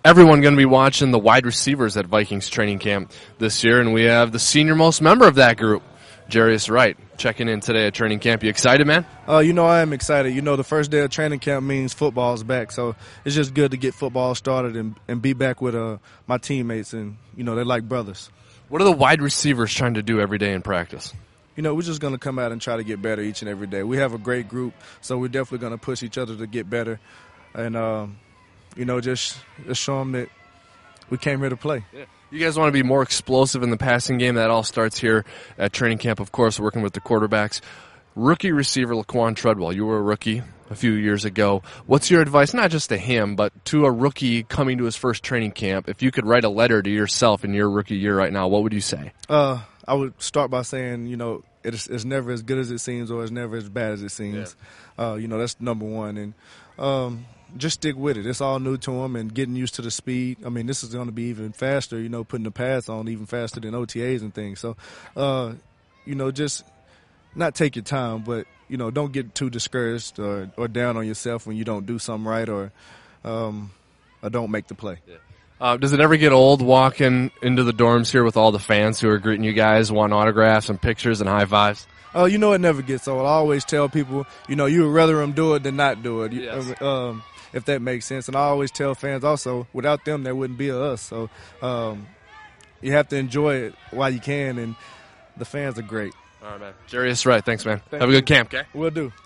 everyone going to be watching the wide receivers at Vikings training camp this year, and we have the senior-most member of that group, Jarius Wright, checking in today at training camp. You excited, man? I am excited. The first day of training camp means football's back, so it's just good to get football started and be back with my teammates, and, they're like brothers. What are the wide receivers trying to do every day in practice? We're just going to come out and try to get better each and every day. We have a great group, so we're definitely going to push each other to get better, and, just show them that we came here to play. Yeah. You guys want to be more explosive in the passing game. That all starts here at training camp, of course, working with the quarterbacks. Rookie receiver Laquan Treadwell, you were a rookie a few years ago. What's your advice, not just to him, but to a rookie coming to his first training camp? If you could write a letter to yourself in your rookie year right now, what would you say? I would start by saying, it's never as good as it seems, or it's never as bad as it seems. Yeah. That's number one. And just stick with it. It's all new to him, and getting used to the speed. I mean, this is going to be even faster, putting the pads on even faster than OTAs and things. So, just not take your time, but, don't get too discouraged or down on yourself when you don't do something right or don't make the play. Yeah. Does it ever get old walking into the dorms here with all the fans who are greeting you guys, wanting autographs and pictures and high fives? It never gets old. I always tell people, you would rather them do it than not do it. Yes. If that makes sense. And I always tell fans also, without them, there wouldn't be us. So you have to enjoy it while you can, and the fans are great. All right, man. Jarius Wright, thanks, man. Have a good camp, okay? Will do.